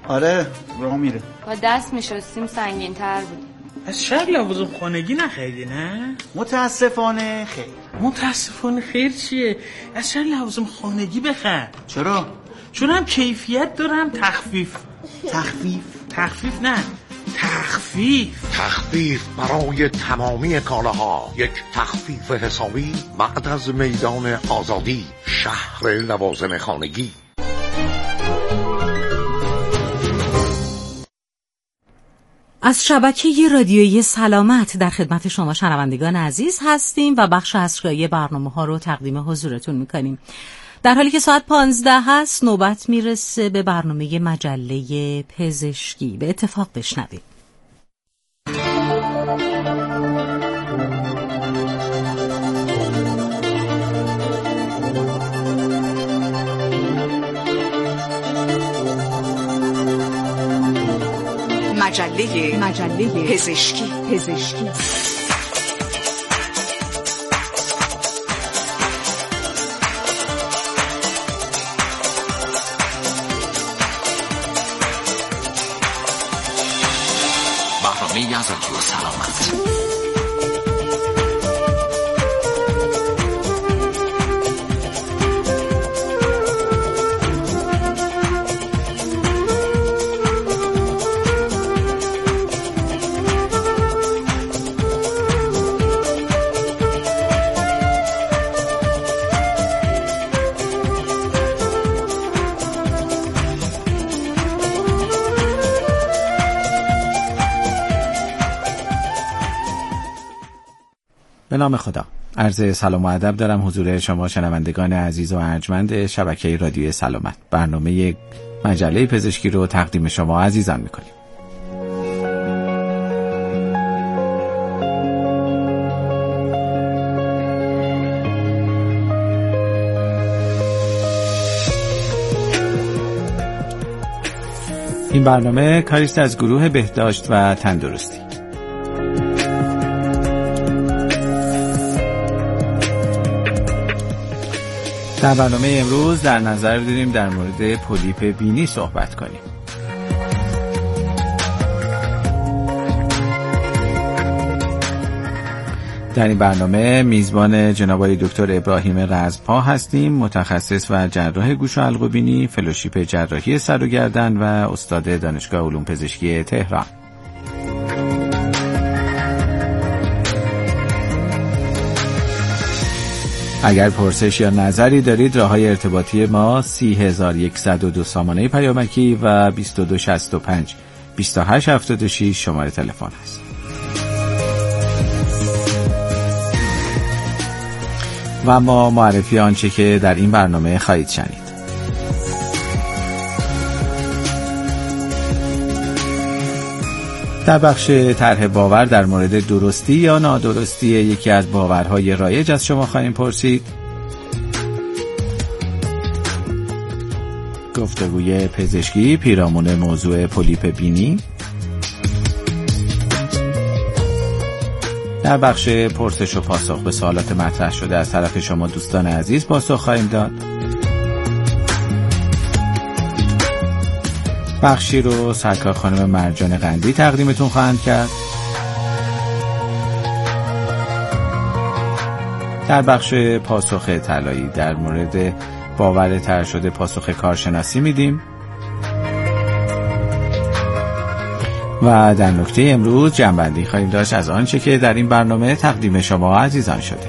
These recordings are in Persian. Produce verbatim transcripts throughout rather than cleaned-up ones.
آره راه میره. با دست میشستیم سنگین تر بود. از شهر لوازم خانگی نخریدی نه؟ متاسفانه خیر. متاسفانه خیر چیه؟ از شهر لوازم خانگی بخر. چرا؟ چون هم کیفیت داره هم تخفیف. تخفیف؟ تخفیف نه تخفیف تخفیف برای تمامی کالاها. یک تخفیف حسابی بعد از میدان آزادی، شهر لوازم خانگی. از شبکه رادیویی سلامت در خدمت شما شنوندگان عزیز هستیم و بخش اصلی برنامه ها رو تقدیم حضورتون میکنیم. در حالی که ساعت پانزده هست نوبت میرسه به برنامه مجله پزشکی. به اتفاق بشنویم. مجله مجله پزشکی پزشکی برنامه آزادی و سلامت. به نام خدا. عرض سلام و ادب دارم حضور شما شنوندگان عزیز و ارجمند شبکه رادیوی سلامت. برنامه مجله پزشکی رو تقدیم شما عزیزان میکنیم. این برنامه کاریست از گروه بهداشت و تندرستی. در برنامه امروز در نظر داریم در مورد پولیپ بینی صحبت کنیم. در این برنامه میزبان جناب آقای دکتر ابراهیم رزمپا هستیم، متخصص و جراح گوش و حلق و بینی، فلوشیپ جراحی سر و گردن و استاد دانشگاه علوم پزشکی تهران. اگر پرسش یا نظری دارید راههای ارتباطی ما سی هزار و صد و دو سامانه پیامکی و بیست و دو شصت و پنج بیست و هشت هفتاد و شش شماره تلفن است. و ما معرفی آنچه که در این برنامه خواهید شنید. در بخش طرح باور در مورد درستی یا نادرستی یکی از باورهای رایج از شما خواهیم پرسید. گفتگوی پزشکی پیرامون موضوع پولیپ بینی. در بخش پرسش و پاسخ به سوالات مطرح شده از طرف شما دوستان عزیز پاسخ خواهیم داد. بخشی رو سرکار خانم مرجان قندی تقدیمتون خواهند کرد. در بخش پاسخ طلایی در مورد باور طرح شده پاسخ کارشناسی میدیم. و در نکته امروز جمع‌بندی خواهیم داشت از آنچه که در این برنامه تقدیم شما عزیزان شده.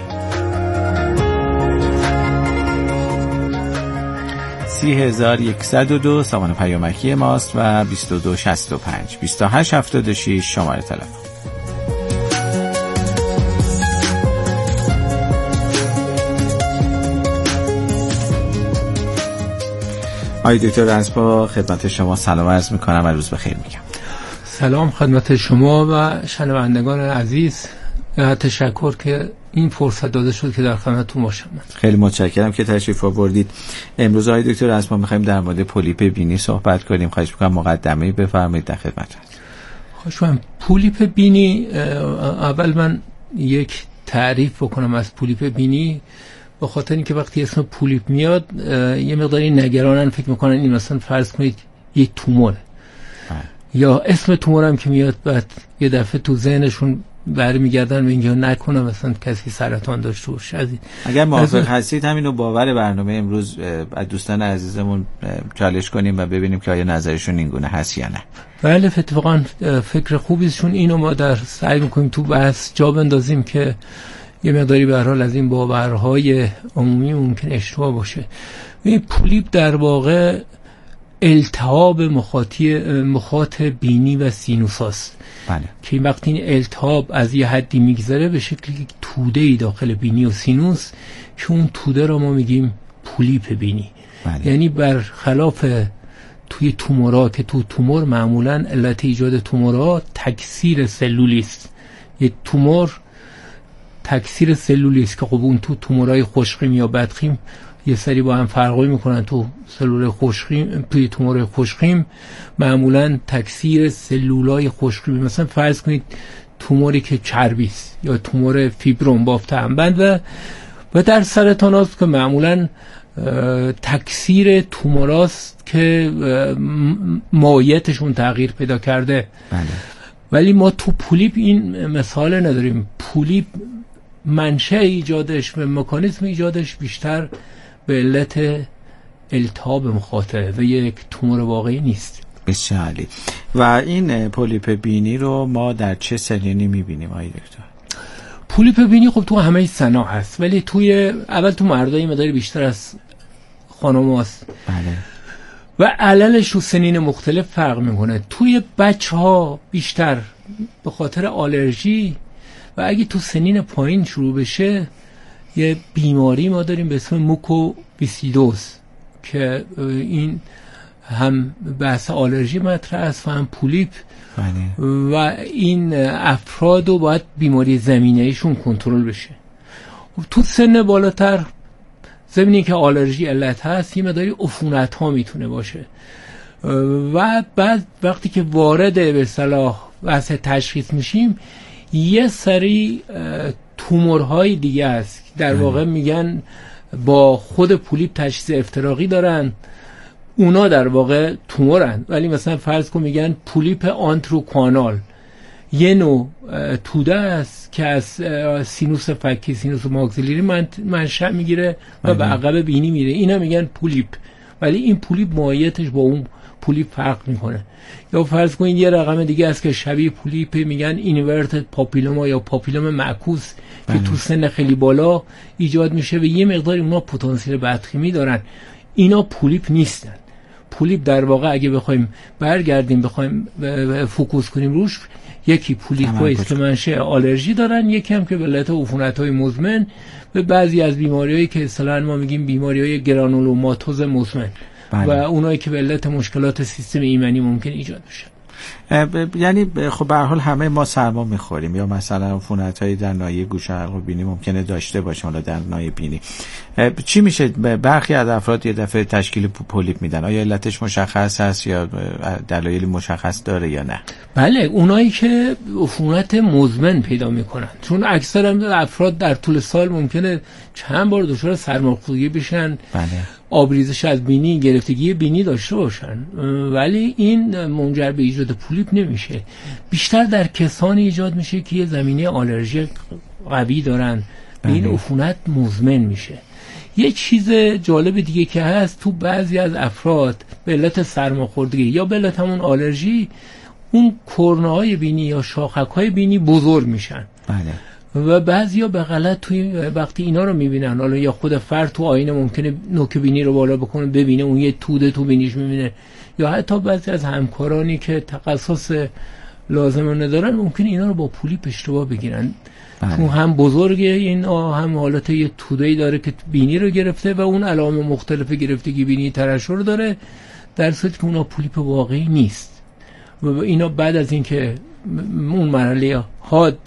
سی هزار و صد و دو سامان پیامکی ماست و بیست و دو شصت و پنج بیست و هشت هفتاد و شش شماره تلفن. آقای دکتر رزمپا خدمت شما سلام عرض میکنم و روز بخیر میگم. سلام خدمت شما و شنوندگان عزیز. تشکر که این فرصت داده شد که در خدمتتون باشم. خیلی متشکرم که تشریف آوردید. امروز آقای دکتر رزمپا می‌خوایم در مورد پولیپ بینی صحبت کنیم. خواهش می‌کنم مقدمه‌ای بفرمایید در خدمتتون. خواهش می‌کنم. پولیپ بینی، اول من یک تعریف بکنم از پولیپ بینی، به خاطر اینکه وقتی اسم پولیپ میاد یه مقداری نگرانن، فکر می‌کنن این مثلا فرض کنید یک توموره. یا اسم تومور هم که میاد بعد یه دفعه تو ذهنشون برمیگردن به اینکه نکنه مثلا کسی سرطان داشته باشه. اگر موافق هستید همینو باور برنامه امروز از دوستان عزیزمون چالش کنیم و ببینیم که آیا نظرشون این گونه هست یا نه. بله اتفاقا فکر خوبیشون اینو ما در سعی میکنیم تو بحث جا بندازیم که یه مقداری به هر حال از این باورهای عمومی ممکن اشتباه باشه. این پولیپ در واقع التهاب مخاطی مخاط بینی و سینوس هست. بله. که وقتی این التهاب از یه حدی میگذره به شکلی توده‌ای داخل بینی و سینوس که اون توده رو ما میگیم پولیپ بینی. بله. یعنی برخلاف توی تومورا که تو تومور معمولا علت ایجاد تومورا تکثیر سلولی است. یه تومور تکثیر سلولی است که خب اون تو تومورای خوشخیم یا بدخیم یه سری با هم فرقی میکنن. تو سلول خوشخیم توی تومور خوشخیم معمولا تکثیر سلولای خوشخیم، مثلا فرض کنید توموری که چربی است یا تومور فیبروم بافت همبند و و در سرطانات که معمولا تکثیر توموراست که مایعاتشون تغییر پیدا کرده. بله. ولی ما تو پولیپ این مثال نداریم. پولیپ منشأ ایجادش و مکانیزم ایجادش بیشتر به علت التهاب مخاطه و یک تومور واقعی نیست. بسیار عالی. و این پولیپ بینی رو ما در چه سنینی میبینیم آقای دکتر؟ پولیپ بینی خب تو همه سنا هست، ولی توی اول تو مردای مقدار بیشتر از خانم‌هاست. بله. و عللش تو سنین مختلف فرق میکنه. توی بچه‌ها بیشتر به خاطر آلرژی و اگه تو سنین پایین شروع بشه یه بیماری ما داریم به اسم موکوویسیدوز که این هم بحث آلرژی مطرح است و هم پولیپ. بله. و این افراد رو باید بیماری زمینه‌ایشون کنترل بشه. تو سن بالاتر زمینی که آلرژی علت هست یه مقداری عفونت ها میتونه باشه و بعد وقتی که وارد به اصطلاح بحث تشخیص میشیم یه سری تومورهای دیگه است در واقع میگن با خود پولیپ تشخیص افتراقی دارن، اونا در واقع تومورن. ولی مثلا فرض کن میگن پولیپ آنتروکانال، یه نوع توده است که از سینوس فکی سینوس ماکسیلری منشأ میگیره و به عقب بینی میره، اینا میگن پولیپ. ولی این پولیپ ماهیتش با اون پولیپ فرق میکنه. یا فرض کنید یه رقم دیگه است که شبیه پولیپ میگن اینورتد پاپیلوما یا پاپیلوم معکوس که تو سن خیلی بالا ایجاد میشه و یه مقداری اونا پتانسیل بدخیمی دارن. اینا پولیپ نیستن. پولیپ در واقع اگه بخوایم برگردیم بخوایم فوکوس کنیم روش، یکی پولیپ‌هایی که منشأ آلرژی دارن، یکی هم که به علت عفونت‌های مزمن به بعضی از بیماری‌هایی که اصطلاحاً ما میگیم بیماری‌های گرانولوماتوز مزمن. بله. و اونایی که به علت مشکلات سیستم ایمنی ممکن ایجاد بشه. یعنی خب به هر حال همه ما سرما میخوریم یا مثلا عفونت‌هایی در ناحیه گوش و حلق و بینی ممکنه داشته باشه، حالا در ناحیه بینی چی میشه؟ برخی از افراد یه دفعه تشکیل پولیپ میدن، آیا علتش مشخص هست یا دلایلی مشخص داره یا نه؟ بله، اونایی که عفونت مزمن پیدا میکنن، چون اکثر افراد در طول سال ممکنه چند بار دچار سرماخوردگی بشن. بله. آبریزش از بینی، گرفتگی بینی داشته باشن، ولی این منجر به ایجاد پولیپ نمیشه. بیشتر در کسانی ایجاد میشه که یه زمینه آلرژی قوی دارن، به این عفونت مزمن میشه. یه چیز جالب دیگه که هست، تو بعضی از افراد به علت سرماخوردگی یا به علت همون آلرژی اون کرنه‌های بینی یا شاخک‌های بینی بزرگ میشن. بله. و بعضیا به غلط توی وقتی اینا رو میبینن، حالا یا خود فرد تو آینه ممکنه نوک بینی رو بالا بکنه ببینه اون یه توده تو بینیش میبینه، یا حتی بعضی از همکارانی که تخصص لازم ندارن ممکنه اینا رو با پولیپ اشتباه بگیرن. بله. چون هم بزرگه این هم حالت یه توده‌ای داره که بینی رو گرفته و اون علائم مختلف گرفتگی بینی ترشح داره، در صورتی که اونا پولیپ واقعی نیست. و اینا بعد از اینکه اون مرحله حاد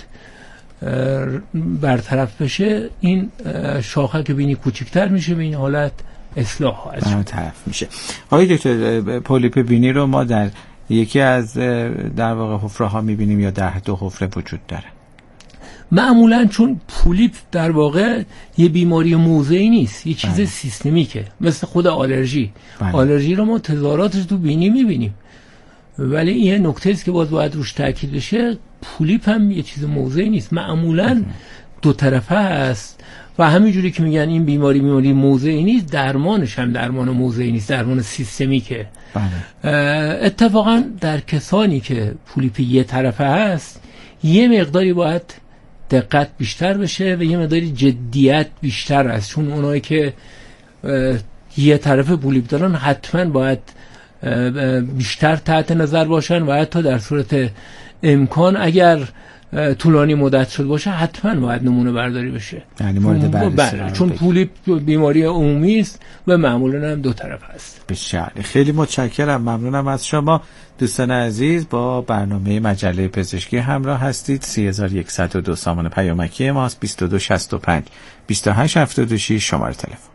برطرف بشه، این شاخک بینی کوچکتر میشه، به این حالت اصلاح خواهد برطرف میشه. آقای دکتر، پولیپ بینی رو ما در یکی از در واقع حفره ها میبینیم یا در دو حفره وجود داره؟ معمولا چون پولیپ در واقع یه بیماری موضعی نیست، یه چیز بله. سیستمیکه، مثل خود آلرژی. بله. آلرژی رو ما تظاهراتش تو بینی میبینیم ولی این نکته است که باز باید روش تاکید بشه، پولیپ هم یه چیز موضعی نیست، معمولا دو طرفه است و همینجوری که میگن این بیماری بیماری موضعی نیست، درمانش هم درمان موضعی نیست، درمان سیستمیکه. اتفاقا در کسانی که پولیپ یه طرفه هست یه مقداری باید دقت بیشتر بشه و یه مقداری جدیت بیشتر است، چون اونایی که یه طرفه پولیپ دارن حتما باید بیشتر تحت نظر باشن و حتی در صورت امکان اگر طولانی مدت شد باشه حتما باید نمونه برداری بشه، یعنی مورد بررسی، چون پولیپ بیماری عمومی است و معمولا هم دو طرف است. بسیار خیلی متشکرم، ممنونم از شما. دوستان عزیز، با برنامه مجله پزشکی همراه هستید. سه هزار و صد و دو سامان پیامکی ماست، بیست و دو شصت و پنج بیست و هشت هفتاد و شش شماره تلفن.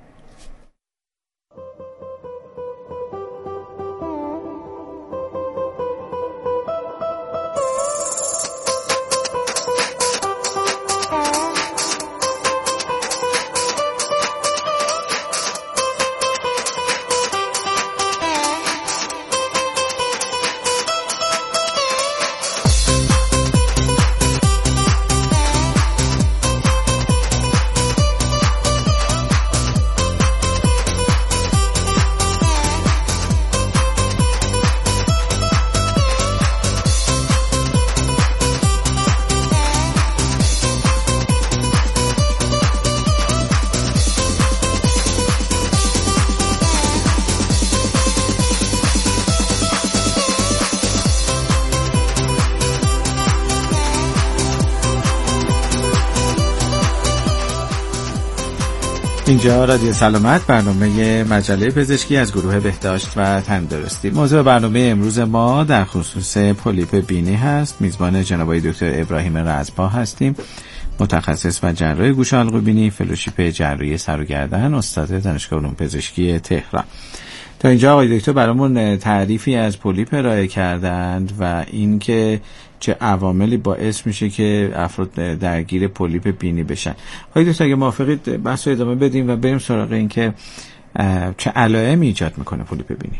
اینجا رادیو سلامت، برنامه مجله پزشکی از گروه بهداشت و تندرستی. موضوع برنامه امروز ما در خصوص پولیپ بینی هست. میزبان جناب آقای دکتر ابراهیم رزپا هستیم، متخصص و جراح گوش و حلق و بینی، فلوشیپ جراحی سر و گردن، استاد دانشگاه علوم پزشکی تهران. تا اینجا آقای دکتر برامون تعریفی از پولیپ ارائه کردند و اینکه چه عواملی باعث میشه که افراد درگیر پولیپ بینی بشن. آقای دکتر اگه موافقید بحث رو ادامه بدیم و بریم سراغ این که چه علائمی ایجاد میکنه پولیپ بینی.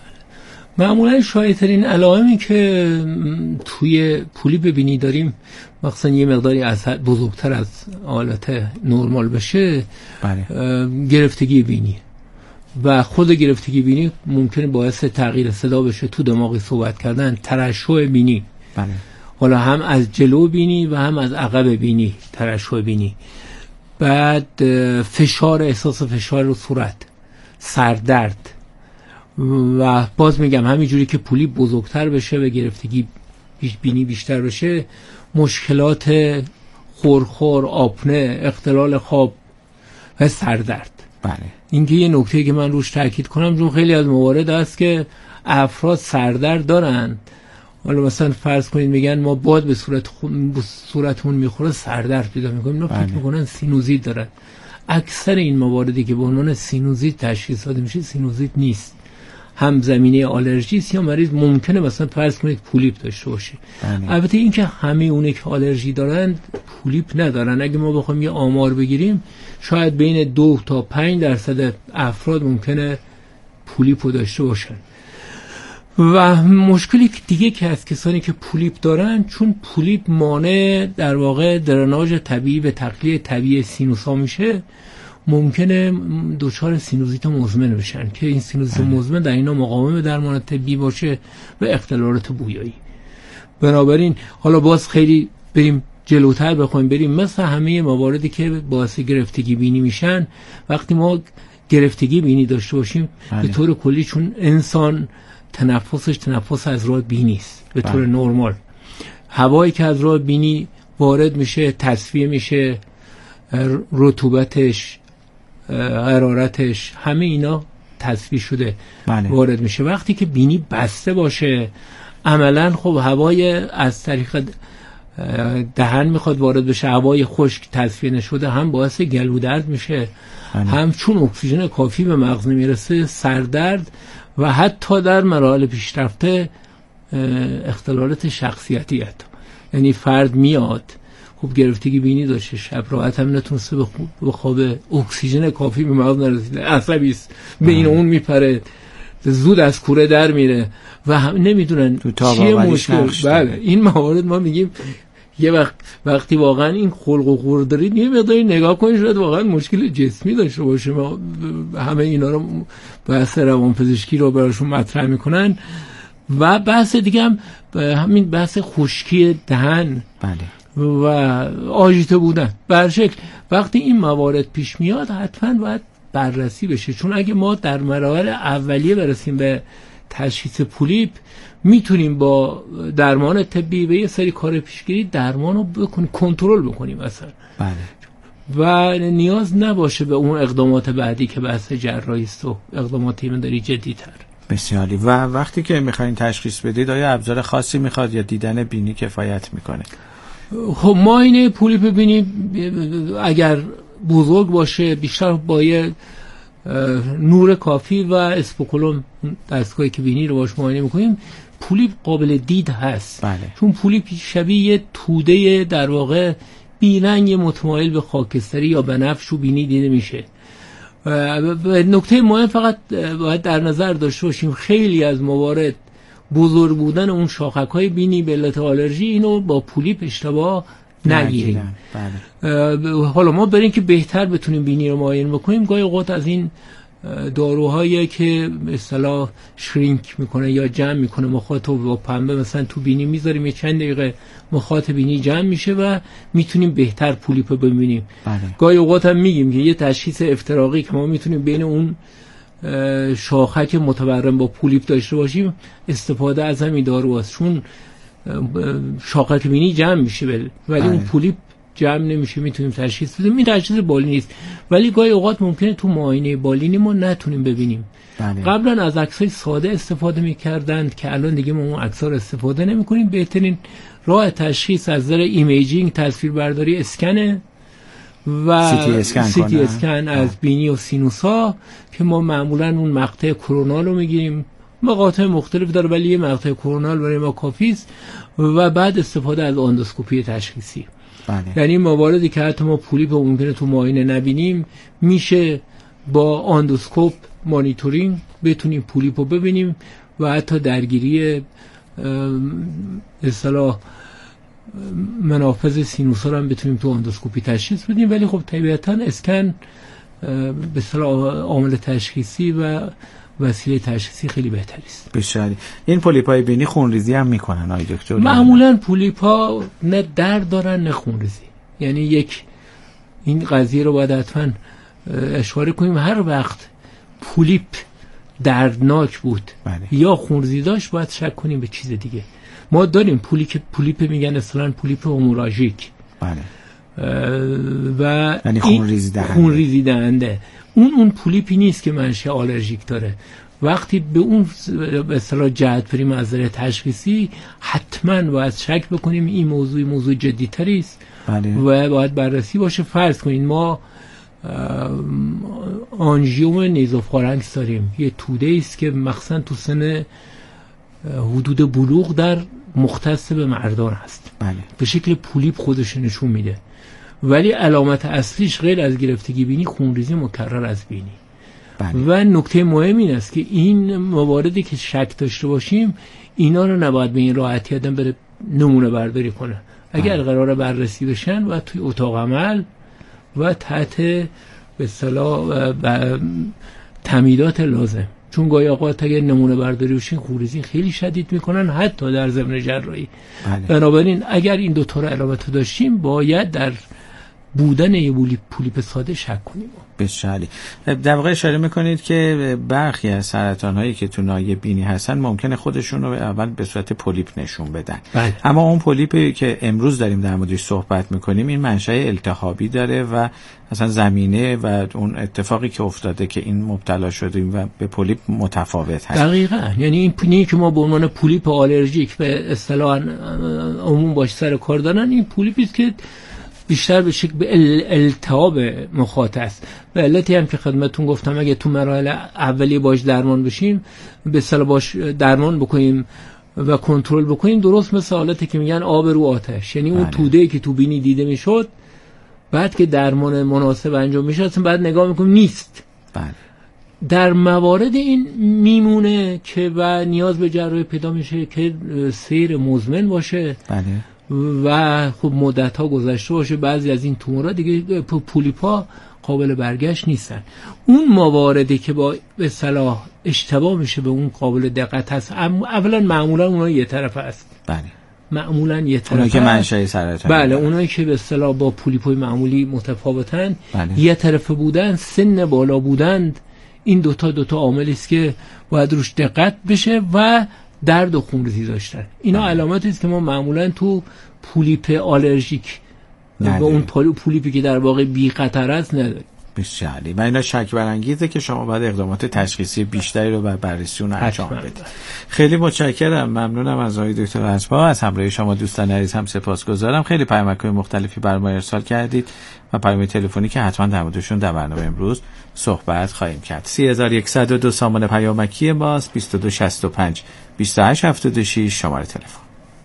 معمولا شایع‌ترین علائمی که توی پولیپ بینی داریم، مثلا یه مقداری از بزرگتر از حالت نرمال بشه، بله. گرفتگی بینی و خود گرفتگی بینی ممکنه باعث تغییر صدا بشه، تو دماغی صحبت کردن، ترشح بینی، بله. حالا هم از جلو بینی و هم از عقب بینی، ترشح بینی. بعد فشار، احساس فشار رو صورت، سردرد و باز میگم همینجوری که پولیپ بزرگتر بشه و گرفتگی بیش بینی بیشتر بشه، مشکلات خورخور، آپنه، اختلال خواب و سردرد. بله. این که یه نکته که من روش تاکید کنم، چون خیلی از موارد هست که افراد سردرد دارن، حالا مثلا فرض کنید میگن ما باد به صورت خو... به صورتمون میخوره سردرد پیدا میکنیم، اینا فکر میکنن سینوزیت دارن. اکثر این مواردی که به عنوان سینوزیت تشخیص داده میشه سینوزیت نیست، هم زمینه آلرژی است یا مریض ممکنه مثلا فرض کنید پولیپ داشته باشه. بله. البته این که همه اونه که آلرژی دارن پولیپ ندارن. اگه ما بخوایم یه آمار بگیریم شاید بین دو تا پنج درصد افراد ممکنه پولیپ داشته باشن. و مشکلی دیگه که از کسانی که پولیپ دارن، چون پولیپ مانع در واقع درناژ طبیعی و تخلیه طبیعی سینوسا میشه، ممکنه دچار سینوزیت مزمن بشن که این سینوزیت مزمن در اینا مقاوم درمان طبی باشه و اختلالات بویایی. بنابراین حالا باز خیلی بریم جلوتر بخوایم بریم، مثل همه مواردی که باعث گرفتگی بینی میشن، وقتی ما گرفتگی بینی داشته باشیم به طور کلی، چون انسان تنفسش تنفس از راه بینی است به طور نرمال، هوایی که از راه بینی وارد میشه تصفیه میشه، رطوبتش، حرارتش، همه اینا تصفیه شده بله. وارد میشه. وقتی که بینی بسته باشه عملا خب هوای از طریق دهن میخواد وارد بشه، هوای خشک تصفیه نشده هم باعث گلو درد میشه بله. هم چون اکسیژن کافی به مغز نمیرسه سردرد و حتی در مراحل پیشرفته اختلالات شخصیتی حتی. یعنی فرد میاد خب گرفتگی بینی داشته، شب راحت هم نتونسته به خواب، اکسیژن کافی به مغز نرسیده، عصبی است، بین اون میپره، زود از کوره در میره و هم نمیدونن چیه مشکل. بله این موارد ما میگیم یه وقت وقتی واقعا این خلق و خور دارید یه مقداری نگاه کنید شاید واقعا مشکل جسمی داشته باشه. ما همه اینا رو بحث روانپزشکی رو براشون مطرح میکنن و بحث دیگه هم همین بحث خشکی دهن بله. و آژیته بودن. به هر شکل وقتی این موارد پیش میاد حتما باید بررسی بشه، چون اگه ما در مراحل اولیه برسیم به تشخیص پولیپ میتونیم با درمان طبی و یه سری کار پیشگیری درمان رو بکنیم، کنترل بکنیم اصلا. بله. و نیاز نباشه به اون اقدامات بعدی که بحث جراحی است و اقدامات ایمنداری جدی‌تر. بسیاری. و وقتی که میخواین تشخیص بدید آیا ابزار خاصی میخواد یا دیدن بینی کفایت میکنه؟ خب معاینه پولیپ بینی اگر بزرگ باشه بیشتر با یه نور کافی و اسپوکولوم دستگاهی که بینی رو باش معاینه میکنیم پولیپ قابل دید هست. بله. چون پولیپ شبیه یه توده در واقع بیرنگ متمایل به خاکستری یا بنفش و بینی دیده میشه. نکته مهم فقط باید در نظر داشته باشیم خیلی از موارد بزرگ بودن اون شاخک‌های بینی به علت آلرژی اینو با پولیپ اشتباه نگیریم. بله. حالا ما بریم که بهتر بتونیم بینی رو معاینه بکنیم گاهی اوقات از این داروهایی که به اصطلاح شرینک میکنه یا جمع میکنه مخاط رو با پنبه مثلا تو بینی میذاریم یه چند دقیقه مخاط بینی جمع میشه و میتونیم بهتر پولیپ رو ببینیم. بله. گاهی اوقات هم میگیم که یه تشخیص افتراقی که ما میتونیم بین اون شاخک متورم با پولیپ داشته باشیم استفاده از همین دارو است، چون شاخک بینی جمع میشه ولی بله. اون پولیپ جمع نمیشه میتونیم تشخیص بدیم. این تشخیص بالینی نیست ولی گاهی اوقات ممکنه تو معاینه بالینی ما نتونیم ببینیم. بله. قبلا از عکسای ساده استفاده میکردند که الان دیگه ما اون عکس‌ها رو استفاده نمیکنیم. بهترین راه تشخیص از نظر ایمیجینگ تصویربرداری اسکنه و سی تی اسکن, سی تی اسکن از بینی و سینوسا که ما معمولا اون مقطع کرونال رو میگیریم. مقاطع مختلف داره ولی یه مقطع کرونال برای ما کافی است و بعد استفاده از اندوسکوپی تشخیصی. بله. یعنی مواردی که حتی ما پولیپ رو ممکنه تو معاینه نبینیم میشه با اندوسکوپ مانیتورینگ بتونیم پولیپ رو ببینیم و حتی درگیری اصطلاح منافذ سینوسا رو هم بتونیم تو اندوسکوپی تشخیص بدیم. ولی خب طبیعتاً اسکن به اصطلاح عامل تشخیصی و وسیله تشخیصی خیلی بهتری است. بسیاری. این پولیپ‌های بینی خونریزی هم میکنن آقای دکتر؟ معمولاً پولیپ‌ها نه درد دارن نه خونریزی. یعنی یک این قضیه رو باید حتما اشاره کنیم هر وقت پولیپ دردناک بود بله. یا خونریزی داشت باید شک کنیم به چیز دیگه. ما داریم پولیپ پولیپ میگن اصلاً پولیپ هموراژیک. بله. و یعنی خونریزی دهنده. خونریزی دهنده. اون اون پولیپی نیست که منشأ آلرژیک داره. وقتی به اون به اصطلاح جهت بریم از نظر تشخیصی حتما باید شک بکنیم این موضوع موضوع جدی‌تری است. بله. و باید بررسی باشه. فرض کنید ما آنژیوم نیزوفارنکس داریم، یه توده است که مخصوصا تو سن حدود بلوغ در مختص به مردان هست. بله. به شکل پولیپ خودش نشون میده ولی علامت اصلیش غیر از گرفتگی بینی خونریزی مکرر از بینی. بله. و نکته مهم این است که این مواردی که شک داشته باشیم اینا رو نباید به این راحتی آدم بره نمونه برداری کنه. اگر بله. قرار بررسی بشن و توی اتاق عمل و تحت به اصطلاح تمیدات لازم، چون گاهی اوقات اگر نمونه برداری بشین خونریزی خیلی شدید میکنن حتی در ضمن جراحی. بله. بنابراین اگر این دو تا علامت داشتیم باید در بودن یه پولیپ ساده شک کنیم. بسیاری. در واقع اشاره میکنید که برخی از سرطان هایی که تو ناحیه بینی هستن ممکنه خودشون رو اول به صورت پولیپ نشون بدن. بله. اما اون پولیپی که امروز داریم در موردش صحبت میکنیم این منشأ التهابی داره و اصلا زمینه و اون اتفاقی که افتاده که این مبتلا شدیم و به پولیپ متفاوت هست. دقیقاً. یعنی این پولیپی که ما به عنوان پولیپ آلرژیک به اصطلاح عموم باش سر کار دارن این پولیپی است که بیشتر به شکل به التهاب مخاط است. به علتی هم که خدمتتون گفتم اگه تو مراحل اولیه باش درمان بشیم به اصطلاح باش درمان بکنیم و کنترل بکنیم درست مثل حالتی که میگن آب رو آتش. یعنی اون توده‌ای که تو بینی دیده میشد بعد که درمان مناسب انجام میشه اصلا بعد نگاه میکنیم نیست. بله. در موارد این میمونه که و نیاز به جراحی پیدا میشه که سیر مزمن باشه بله. و خب مدت ها گذشته باشه. بعضی از این تومورها دیگه پولیپا قابل برگشت نیستن. اون مواردی که با به اصطلاح اشتباه میشه به اون قابل دقت هست، اولا معمولا اونها یه طرف هست. بله. معمولا یه طرف اونایی که منشأ سرطان. بله، اونایی که به اصطلاح با پولیپای معمولی متفاوتن، بله. یه طرفه بودن، سن بالا بودند، این دوتا دوتا عاملی است که باید روش دقت بشه و درد و خونریزی داشتن. اینا بله. علاماتی است که ما معمولا تو پولیپ آلرژیک و اون پولیپی که در واقع بی خطر است نداریم. بسیار عالی. و اینا شک برانگیزه که شما باید اقدامات تشخیصی بیشتری رو بر بررسی اون انجام بدید. خیلی متشکرم، ممنونم از آقای دکتر رزپا. از همراهی شما دوستان عزیز هم سپاسگزارم. خیلی پیامک‌های مختلفی برای ما ارسال کردید و پیام تلفنی که حتما در موردشون در برنامه امروز صحبت خواهیم کرد. سه هزار و صد و دو سامان پیامکی ماست. بیست و دو شصت و پنج بیست و هشت هفتاد و شش شماره تلفن.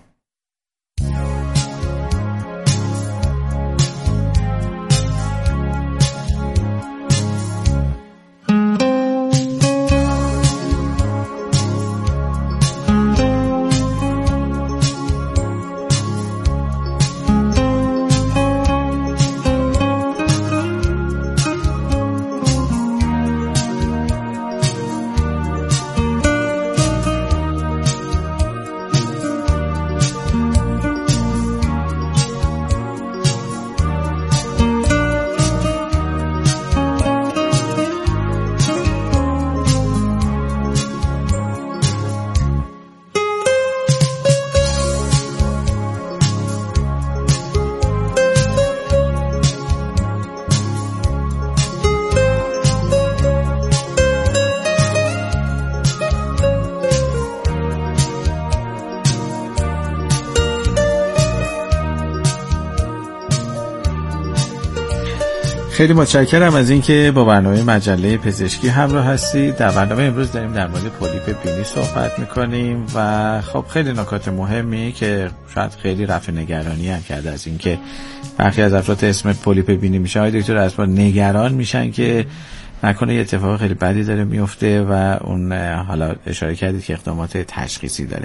خیلی متشکرم از اینکه با برنامه مجله پزشکی همراه هستید. در برنامه امروز داریم در مورد پولیپ بینی صحبت میکنیم و خب خیلی نکات مهمی که شاید خیلی رفع نگرانی هم کرده از اینکه برخی از افراد اسم پولیپ بینی میشه. آقای دکتر از نگران میشن که نکنه یه اتفاق خیلی بدی داره میفته و اون حالا اشاره کردید که اقدامات تشخیصی داره.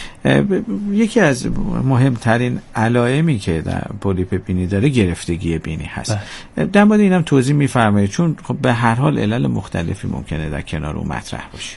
یکی از مهمترین علائمی که در پولیپ بینی داره گرفتگی بینی هست. در مورد اینم توضیح میفرمایید، چون خب به هر حال علل مختلفی ممکنه در کنار اون مطرح باشه.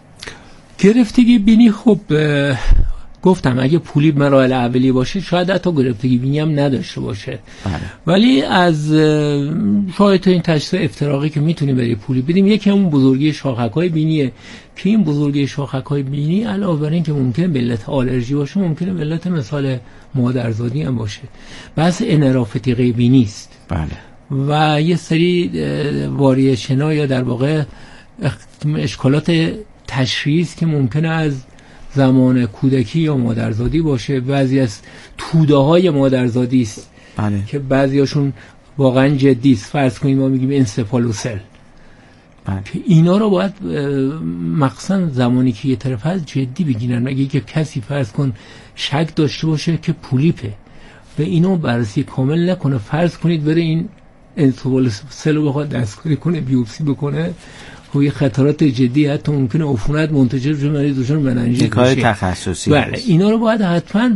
گرفتگی بینی خب گفتم اگه پولیپ مراحل اولیه باشه شاید حتی گرفتگی بینی هم نداشته باشه. بله. ولی از شاید این تشخیص افتراقی که میتونیم برای پولیپ بدیم، یکی اون بزرگی شاخک‌های بینیه که این بزرگی شاخک‌های بینی علاوه بر این که ممکنه به علت آلرژی باشه، ممکنه به علت مثال مادرزادی هم باشه. بس انرافتی بینی است. بله. و یه سری واریشن‌ها یا در واقع اشکالات تشخیص که ممکنه از زمان کودکی یا مادرزادی باشه. بعضی از توده های مادرزادی است. بله. که بعضیاشون واقعا جدی است. فرض کنیم ما میگیم انسفالوسل. بله. که اینا رو باید مخصوصا زمانی که یه طرف هست جدی بگیرن. اگه که کسی فرض کن شک داشته باشه که پولیپه و اینو بررسی کامل نکنه، فرض کنید بره این انسفالوسل رو بخواد دستکاری کنه، بیوپسی بکنه، خب یه خطرات جدی حتی ممکنه عفونت منتشر بشه، مریض دچار مننژیت بشه. کار تخصصی. بله، اینا رو باید حتما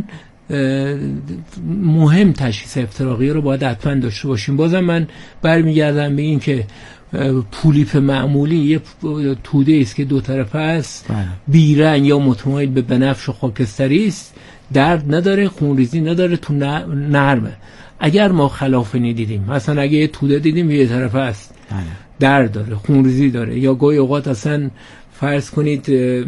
مهم تشخیص افتراقی رو باید حتما داشته باشیم. بازم من برمیگردم به این که پولیپ معمولی یه توده است که دو طرفه است، بیرنگ یا متمایل به بنفش و خاکستری است، درد نداره، خونریزی نداره، تو نرمه. اگر ما خلافی دیدیم، مثلا اگه یه توده دیدیم یه طرفه است، درد داره، خونریزی داره، یا گاهی اوقات اصلا فرض کنید اه، اه،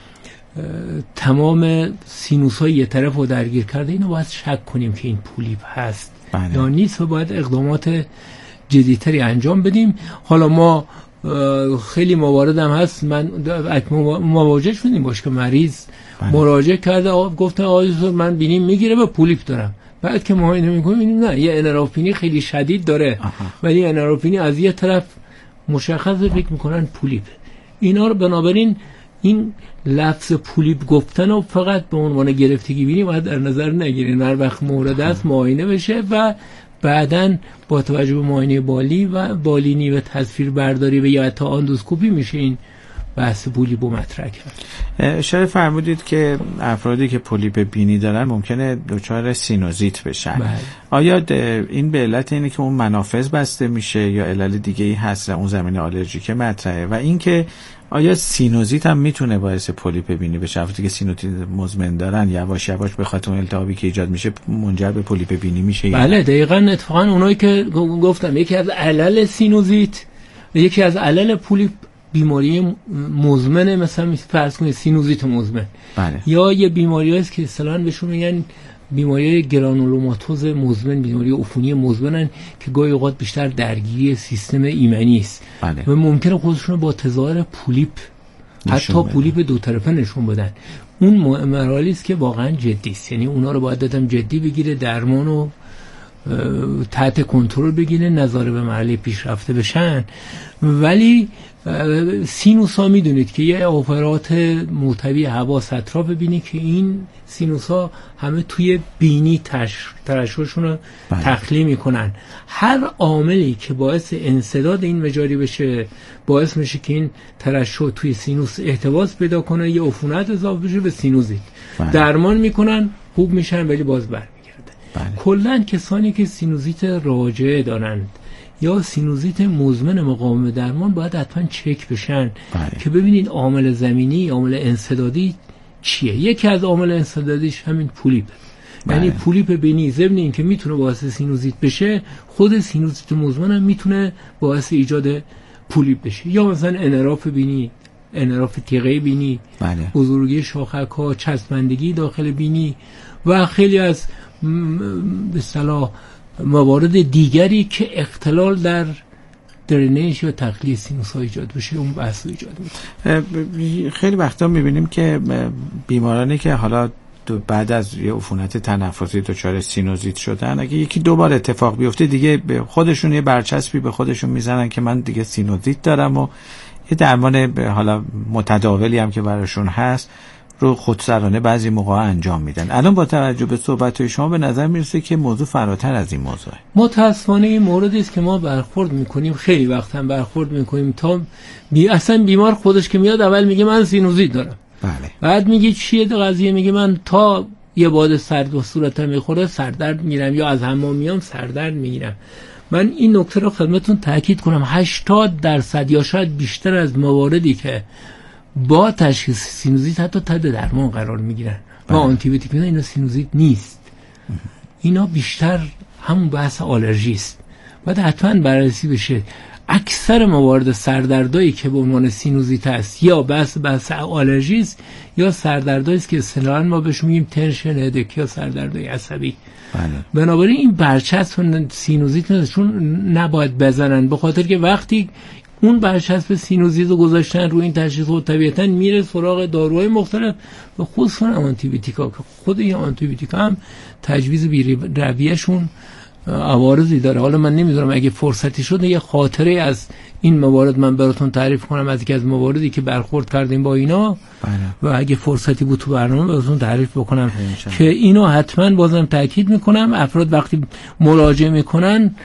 تمام سینوس های یه طرف رو درگیر کرده، اینو باید شک کنیم که این پولیپ هست بله. یا نیست و باید اقدامات جدیتری انجام بدیم. حالا ما خیلی موارد هم هست، من مواجه شدیم باش که مریض بله. مراجعه کرده، گفته آقای من بینیم میگیره و پولیپ دارم. بعد که ما اینو میگیم نه، یه انراپینی خیلی شدید داره ولی انراپینی از یه طرف مشخصه، فکر میکنن پولیپ. اینا رو بنابراین این لفظ پولیپ گفتن و فقط به عنوان گرفتگی بینی باید در نظر نگیرین. هر وقت مورد است معاینه بشه و بعداً با توجه به معاینه بالی و بالینی و تصویر برداری و یا حتی اندوسکوپی میشه این بحث پولیپ رو مطرح کرد. اشاره فرمودید که افرادی که پولیپ بینی دارن ممکنه دچار سینوزیت بشن. بله. آیا این به علت اینه که اون منافذ بسته میشه یا علل دیگه ای هست اون زمینه آلرژیک مطرحه؟ و اینکه آیا سینوزیت هم میتونه باعث پولیپ بینی بشه؟ افرادی که سینوزیت مزمن دارن یواش یواش به خاطر اون التهابی که ایجاد میشه منجر به پولیپ بینی میشه؟ بله دقیقاً. اتفاقا اونایی که گفتم یکی از علل سینوزیت و یکی از علل پولیپ بیماری مزمنه، مثلا فرض کنید سینوزیت مزمن. بله. یا یه بیماری هست که اصطلاحاً بهشون میگن بیماری گرانولوماتوز مزمن، بیماری عفونی مزمنن که گاهی اوقات بیشتر درگیری سیستم ایمنی است. بله. و ممکنه خودشون با تظاهر پولیپ حتی بده. پولیپ دو طرفه نشون بدن. اون مراحلی است که واقعا جدی است، یعنی اونا رو باید دادم جدی بگیره، درمان و تحت کنترل بگیره، نظاره به مرحله پیشرفته بشن. ولی سینوس ها میدونید که یه آپارات محتوی حواس اطراف بینی که این سینوس ها همه توی بینی ترشحشون رو تخلیه میکنن. هر عاملی که باعث انسداد این مجاری بشه باعث میشه که این ترشح توی سینوس احتباس پیدا کنه، یه عفونت اضافه بشه به سینوزیت. درمان میکنن، خوب میشن، ولی باز برمیگرده. کلاً کسانی که سینوزیت راجعه دارند یا سینوزیت مزمن مقاوم درمان باید حتما چک بشن. بله. که ببینید عامل زمینی، عامل انسدادی چیه. یکی از عامل انسدادیش همین پولیپ. بله. یعنی پولیپ بینی ضمن این که میتونه باعث سینوزیت بشه، خود سینوزیت مزمن هم میتونه باعث ایجاد پولیپ بشه. یا مثلا انحراف بینی، انحراف تیغه بینی، بله. بزرگی شاخک ها، چسبندگی داخل بینی و خیلی از به اصطلاح موارد دیگری که اختلال در درینیج یا تخلیه سینوس ها ایجاد بشه، اون بحث ایجاد میشه. خیلی وقتا میبینیم که بیمارانی که حالا بعد از یه عفونت تنفسی دچار سینوزیت شدن، اگه یکی دو بار اتفاق بیفته دیگه خودشون یه برچسبی به خودشون میزنن که من دیگه سینوزیت دارم و یه درمان حالا متداولی هم که براشون هست رو خودسرانه بعضی موقع انجام میدن. الان با توجه به صحبت‌های شما به نظر میرسه که موضوع فراتر از این موضوعه. متأسفانه این موردی است که ما برخورد میکنیم، خیلی وقت هم برخورد میکنیم تا بی اصلا بیمار خودش که میاد اول میگه من سینوزیت دارم. بله. بعد میگه چیه قضیه؟ میگه من تا یه باد سرد به صورتم میخوره سردرد میگیرم، یا از حمام میام سردرد میگیرم. من این نکته رو خدمتتون تاکید کنم، هشتاد درصد یا شاید بیشتر از مواردی که با تشخیص سینوزیت حتی تحت درمان قرار میگیرن و آنتی بیوتیک میدن، اینا سینوزیت نیست. اینا بیشتر همون بحث آلرژی است. باید حتما بررسی بشه. اکثر موارد سردردایی که به عنوان سینوزیت است یا بحث بحث آلرژی است یا سردردایی است که اصطلاحاً ما بهش میگیم تنشن هدک یا سردردای عصبی. بله. بنابراین این برچسب سینوزیت نیست، چون نباید بزنن، به خاطر که وقتی اون برچسب سینوزیت رو گذاشتن روی این تشخیص و طبیعتاً میره سراغ داروهای مختلف و خصوصاً آنتی بیوتیکا که خود این آنتی بیوتیکا هم تجویز بی رویه‌شون عوارضی داره. حالا من نمیدونم اگه فرصتی شد یه خاطره از این موارد من براتون تعریف کنم، از یکی از مواردی که برخورد کردیم با اینا. بله. و اگه فرصتی بود تو برنامه براتون تعریف بکنم که اینو حتما بازم تاکید میکنم افراد وقتی مراجعه میکنن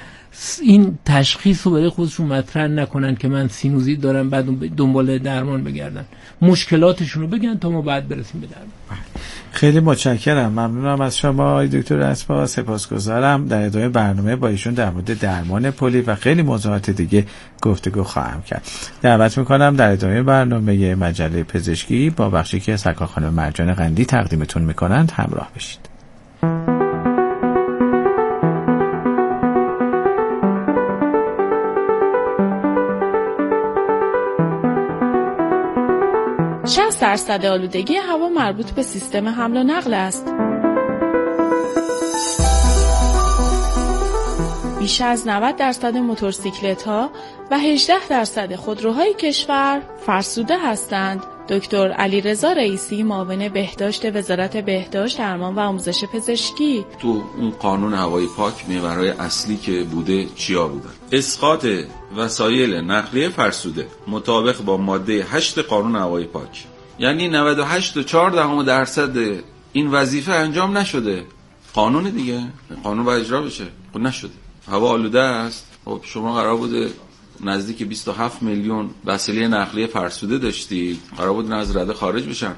این تشخیص رو برای خودشون مطرح نکنن که من سینوزیت دارم بعد دنبال درمان بگردن، مشکلاتشون رو بگن تا ما بعد برسیم به درمان. خیلی متشکرم، ممنونم از شما آقای دکتر رزپا، سپاسگزارم. در ادامه برنامه با ایشون در مورد درمان پولیپ و خیلی موضوعات دیگه گفتگو خواهم کرد. دعوت میکنم در ادامه برنامه مجله پزشکی با بخشی که سرکار خانم مرجان قندی تقدیمتون میکنند همراه بشید. شصت درصد آلودگی هوا مربوط به سیستم حمل و نقل است. بیش از نود درصد موتورسیکلت‌ها و هجده درصد خودروهای کشور فرسوده هستند. دکتر علیرضا رئیسی، معاون بهداشت وزارت بهداشت، درمان و آموزش پزشکی: تو اون قانون هوای پاک محورهای اصلی که بوده چیا بودن؟ اسقاط وسایل نقلیه فرسوده مطابق با ماده هشت قانون هوای پاک، یعنی نود و هشت و چهار دهم درصد این وظیفه انجام نشده. قانون دیگه، قانون باید اجرا بشه، خب نشده. هوا آلوده است. خب شما قرار بوده نزدیک بیست و هفت میلیون وسیله نقلیه فرسوده داشتید، قرار بود از رده خارج بشن.